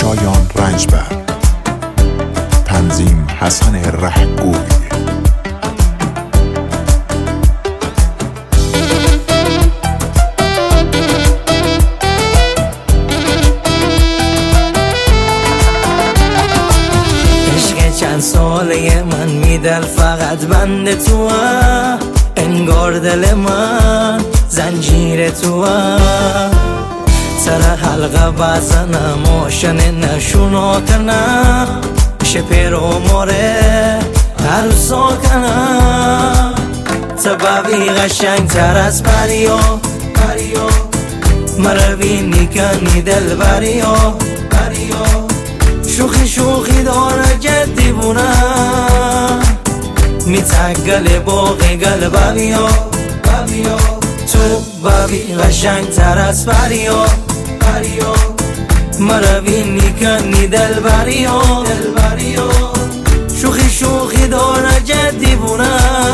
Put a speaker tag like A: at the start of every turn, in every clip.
A: شایان رنجبر، تنظیم حسن رهگوی.
B: چند ساله من میدل فقط بند تو، انگار دل من زنجیر تو. سر حلقه بزنم ماشن نشونو کنم، شپر و ماره هر ساکنم. سببی قشنگ تر از پریو مروی نیکنی دل بریو شوخی شوخی داره جدی بونه، میتگل باقی قلب بیا تو ببی قشنگ تر از پریو مروی نیکنی دل بریو شوخی شوخی داره جدی بونه،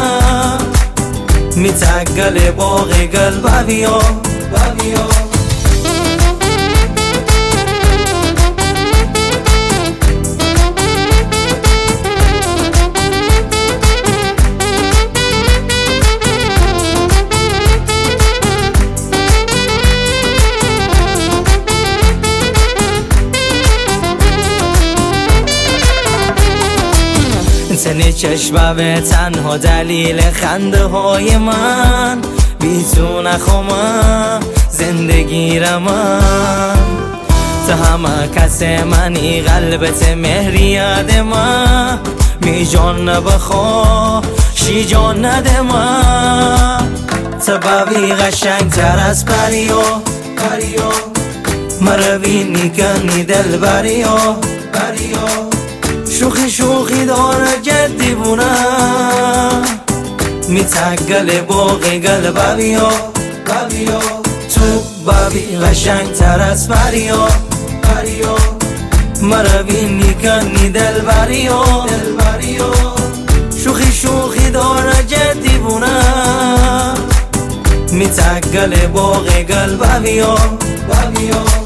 B: میتگل باقی قلب بیا سن چشمه تنها دلیل خنده های من، بی تو نخوام زندگی را من. تو همه کس منی قلبت مهریاد من، می جان بخوا شی جان نده من. سببی قشنگ تر از پریو مروی نیکنی دل بریو شوخی شوخی داره جدی بونه، میتگل باقی قلب بیا تو ببی قشنگ تر از پریو مروی نیکنی دل بریو شوخی شوخی داره جدی بونه، میتگل باقی قلب بیا